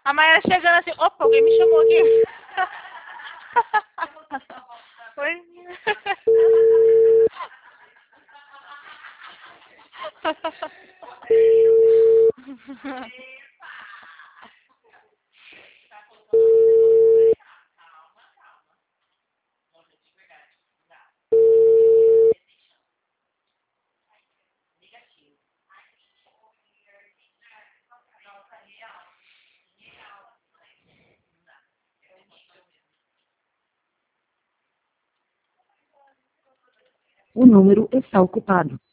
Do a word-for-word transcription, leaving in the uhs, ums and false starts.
A Maíra chegando assim, opa, alguém me chamou aqui. Oi? O número está ocupado.